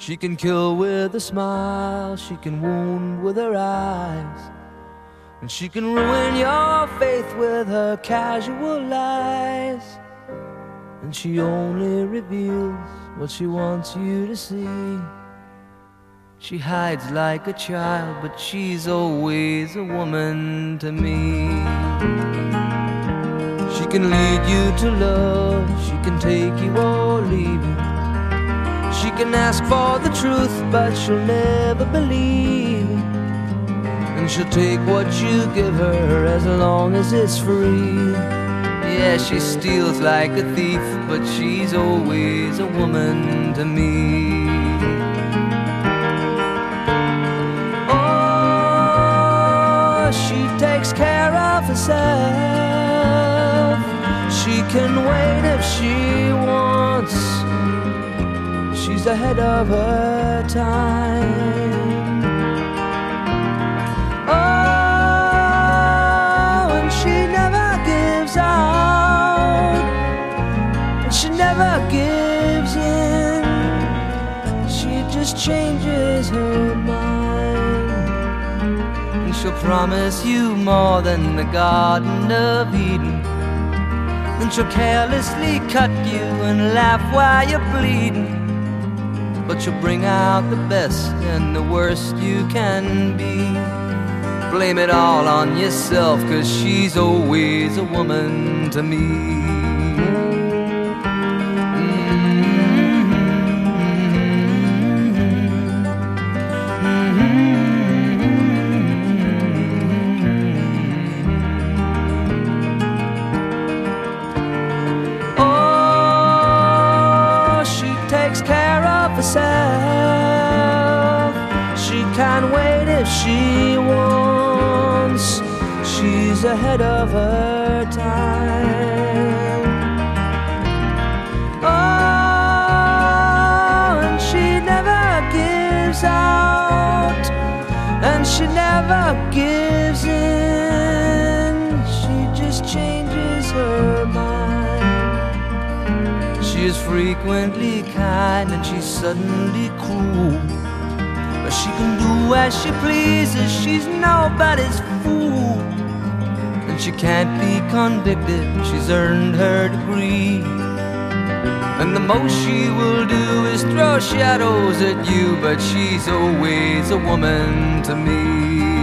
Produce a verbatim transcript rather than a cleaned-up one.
She can kill with a smile, she can wound with her eyes, and she can ruin your faith with her casual lies. And she only reveals what she wants you to see. She hides like a child, but she's always a woman to me. She can lead you to love, she can take you or leave you. She can ask for the truth, but she'll never believe. And she'll take what you give her as long as it's free. Yeah, she steals like a thief, but she's always a woman to me. Oh, she takes care of herself. She can wait if she wants. She's ahead of her time. Oh, and she never gives out, and she never gives in. She just changes her mind, and she'll promise you more than the Garden of Eden. Then she'll carelessly cut you and laugh while you're bleeding. But you'll bring out the best and the worst you can be. Blame it all on yourself, 'cause she's always a woman to me. Herself. She can't wait if she wants. She's ahead of her time. Oh, and she never gives out, and she never gives in. She just changes her mind. She is frequently kind and she's suddenly cruel, but she can do as she pleases, she's nobody's fool. And she can't be convicted, she's earned her degree. And the most she will do is throw shadows at you, but she's always a woman to me.